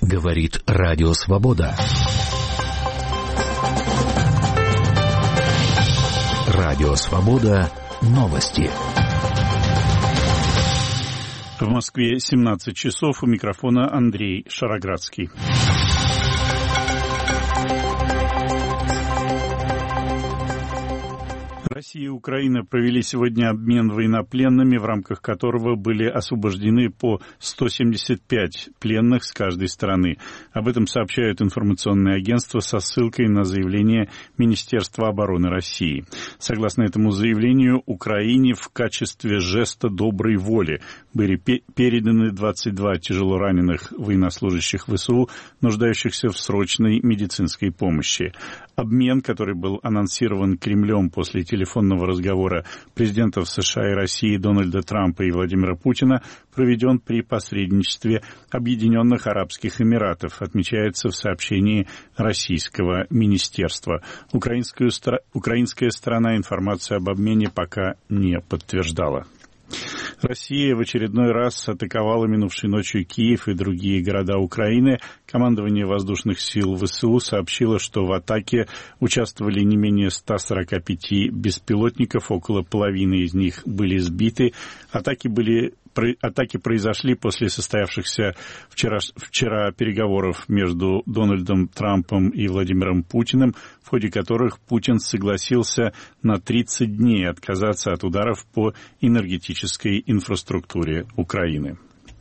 Говорит Радио Свобода. Радио Свобода. Новости. В Москве 17 часов. У микрофона Андрей Шароградский. Россия и Украина провели сегодня обмен военнопленными, в рамках которого были освобождены по 175 пленных с каждой стороны. Об этом сообщают информационные агентства со ссылкой на заявление Министерства обороны России. Согласно этому заявлению, Украине в качестве жеста доброй воли были переданы 22 тяжело раненых военнослужащих ВСУ, нуждающихся в срочной медицинской помощи. Обмен, который был анонсирован Кремлем после телефонного разговора президентов США и России Дональда Трампа и Владимира Путина, проведен при посредничестве Объединенных Арабских Эмиратов, отмечается в сообщении российского министерства. Украинская сторона информацию об обмене пока не подтверждала. Россия в очередной раз атаковала минувшей ночью Киев и другие города Украины. Командование воздушных сил ВСУ сообщило, что в атаке участвовали не менее 145 беспилотников, около половины из них были сбиты. Атаки произошли после состоявшихся вчера переговоров между Дональдом Трампом и Владимиром Путиным, в ходе которых Путин согласился на 30 дней отказаться от ударов по энергетической инфраструктуре Украины.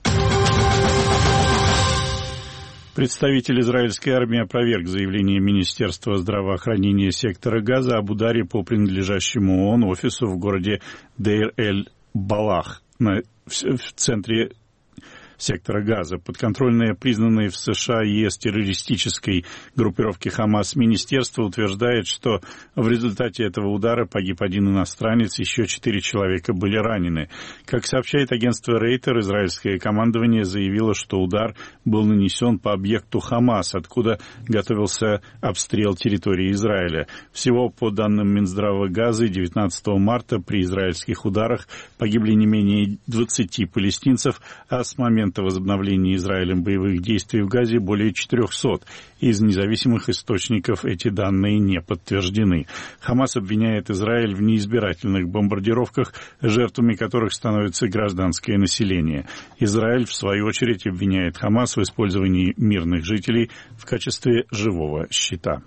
Представитель израильской армии опроверг заявление Министерства здравоохранения сектора Газа об ударе по принадлежащему ООН офису в городе Дейр-эль-Балах в центре сектора Газа. Подконтрольное признанное в США и ЕС террористической группировки «Хамас» министерство утверждает, что в результате этого удара погиб один иностранец, еще 4 человека были ранены. Как сообщает агентство Рейтер, израильское командование заявило, что удар был нанесен по объекту «Хамас», откуда готовился обстрел территории Израиля. Всего, по данным Минздрава Газы, 19 марта при израильских ударах погибли не менее 20 палестинцев, а с момента возобновления Израилем боевых действий в Газе более 400. Из независимых источников эти данные не подтверждены. Хамас обвиняет Израиль в неизбирательных бомбардировках, жертвами которых становится гражданское население. Израиль, в свою очередь, обвиняет Хамас в использовании мирных жителей в качестве живого щита.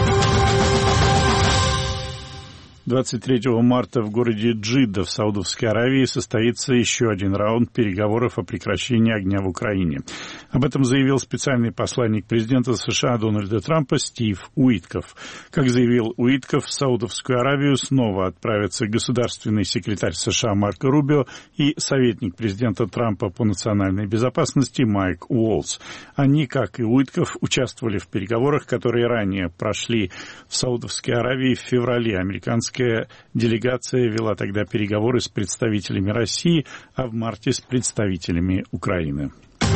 23 марта в городе Джидда в Саудовской Аравии состоится еще один раунд переговоров о прекращении огня в Украине. Об этом заявил специальный посланник президента США Дональда Трампа Стив Уитков. Как заявил Уитков, в Саудовскую Аравию снова отправятся государственный секретарь США Марко Рубио и советник президента Трампа по национальной безопасности Майк Уолтс. Они, как и Уитков, участвовали в переговорах, которые ранее прошли в Саудовской Аравии в феврале. Американская делегация вела тогда переговоры с представителями России, а в марте с представителями Украины.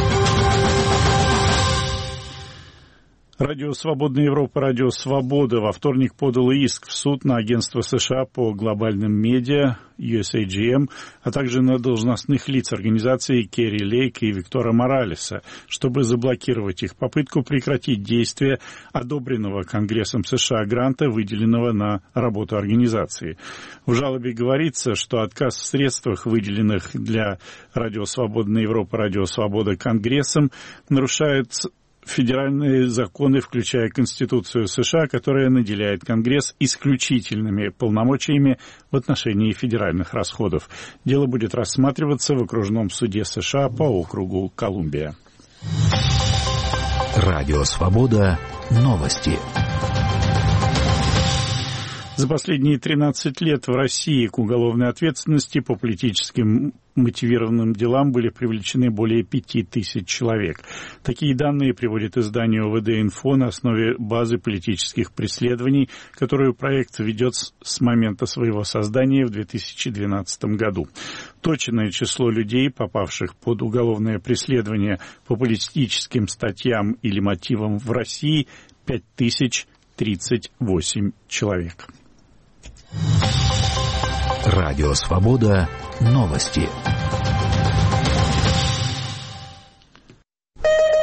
Радио «Свободная Европа», Радио «Свобода» во вторник подало иск в суд на агентство США по глобальным медиа USAGM, а также на должностных лиц организации Керри Лейк и Виктора Моралеса, чтобы заблокировать их попытку прекратить действие одобренного Конгрессом США гранта, выделенного на работу организации. В жалобе говорится, что отказ в средствах, выделенных для Радио «Свободная Европа», Радио «Свобода» Конгрессом, нарушает федеральные законы, включая Конституцию США, которая наделяет Конгресс исключительными полномочиями в отношении федеральных расходов. Дело будет рассматриваться в окружном суде США по округу Колумбия. Радио «Свобода». Новости. За последние 13 лет в России к уголовной ответственности по политическим мотивированным делам были привлечены более 5000 человек. Такие данные приводит издание ОВД-Инфо на основе базы политических преследований, которую проект ведет с момента своего создания в 2012 году. Точное число людей, попавших под уголовное преследование по политическим статьям или мотивам в России, 5038 человек. Радио «Свобода». Новости.